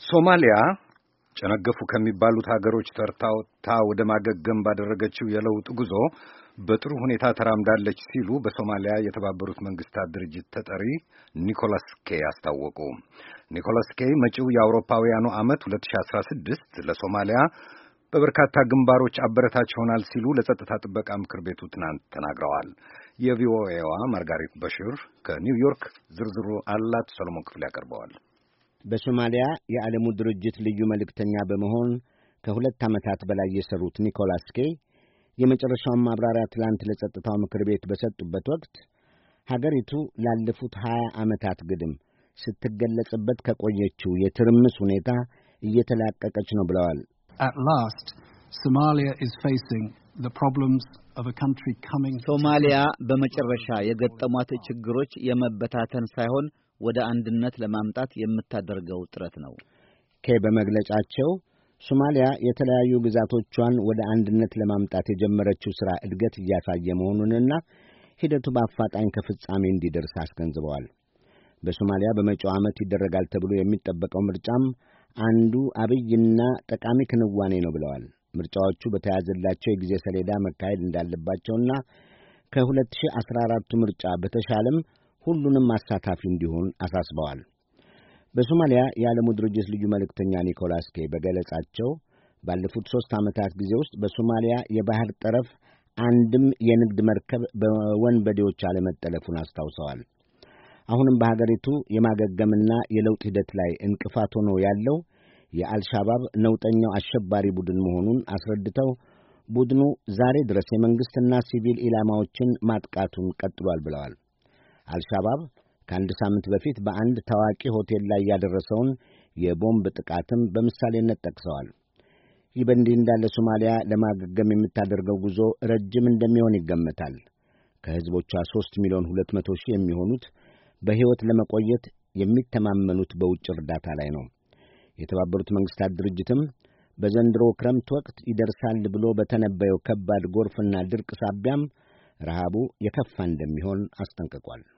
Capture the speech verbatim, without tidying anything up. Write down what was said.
ሶማሊያ ጨነገፉ ከሚባሉት ሀገሮች ተርታውታ ወደ ማገገም ባደረገችው የለውጥ ጉዞ በጥሩ ሁኔታ ተራምዳለች ሲሉ በሶማሊያ የተባበሩት መንግስታት ድርጅት ተጠሪ ኒኮላስ ኬይ አስታወቁ። ኒኮላስ ኬይ መጪው የአውሮፓውያኑ ዓመት ሁለት ሺህ አስራ ስድስት ለሶማሊያ በበርካታ ግንባሮች አበረታች ይሆናል ሲሉ ለጸጥታ ጥበቃ ምክር ቤቱ ትናንት ተናግረዋል። የቪኦኤዋ ማርጋሪት በሽር ከኒውዮርክ ዝርዝሩ አላት። ሰሎሞን ክፍሌ ያቀርበዋል። በሶማሊያ የዓለሙ ድርጅት ልዩ መልእክተኛ በመሆን ከሁለት ዓመታት በላይ የሰሩት ኒኮላስ ኬይ የመጨረሻውን ማብራሪያ ትላንት ለጸጥታው ምክር ቤት በሰጡበት ወቅት ሀገሪቱ ላለፉት ሀያ ዓመታት ግድም ስትገለጽበት ከቆየችው የትርምስ ሁኔታ እየተላቀቀች ነው ብለዋል። At last, Somalia is facing the problems of a country coming ሶማሊያ በመጨረሻ የገጠሟት ችግሮች የመበታተን ሳይሆን ወደ አንድነት ለማምጣት የምታደርገው ጥረት ነው። ኬይ በመግለጫቸው ሶማሊያ የተለያዩ ግዛቶቿን ወደ አንድነት ለማምጣት የጀመረችው ሥራ እድገት እያሳየ መሆኑንና ሂደቱ በአፋጣኝ ከፍጻሜ እንዲደርስ አስገንዝበዋል። በሶማሊያ በመጪው ዓመት ይደረጋል ተብሎ የሚጠበቀው ምርጫም አንዱ አብይና ጠቃሚ ክንዋኔ ነው ብለዋል። ምርጫዎቹ በተያዘላቸው የጊዜ ሰሌዳ መካሄድ እንዳለባቸውና ከሁለት ሺህ አስራ አራቱ ምርጫ በተሻለም ሁሉንም አሳታፊ እንዲሆን አሳስበዋል። በሶማሊያ የዓለሙ ድርጅት ልዩ መልእክተኛ ኒኮላስ ኬይ በገለጻቸው ባለፉት ሦስት ዓመታት ጊዜ ውስጥ በሶማሊያ የባህር ጠረፍ አንድም የንግድ መርከብ በወንበዴዎች አለመጠለፉን አስታውሰዋል። አሁንም በሀገሪቱ የማገገምና የለውጥ ሂደት ላይ እንቅፋት ሆኖ ያለው የአልሻባብ ነውጠኛው አሸባሪ ቡድን መሆኑን አስረድተው ቡድኑ ዛሬ ድረስ የመንግሥትና ሲቪል ኢላማዎችን ማጥቃቱን ቀጥሏል ብለዋል። አልሻባብ ከአንድ ሳምንት በፊት በአንድ ታዋቂ ሆቴል ላይ ያደረሰውን የቦምብ ጥቃትም በምሳሌነት ጠቅሰዋል። ይህ በእንዲህ እንዳለ ሶማሊያ ለማገገም የምታደርገው ጉዞ ረጅም እንደሚሆን ይገመታል። ከሕዝቦቿ ሦስት ሚሊዮን ሁለት መቶ ሺህ የሚሆኑት በሕይወት ለመቆየት የሚተማመኑት በውጭ እርዳታ ላይ ነው። የተባበሩት መንግስታት ድርጅትም በዘንድሮ ክረምት ወቅት ይደርሳል ብሎ በተነበየው ከባድ ጎርፍና ድርቅ ሳቢያም ረሃቡ የከፋ እንደሚሆን አስጠንቅቋል።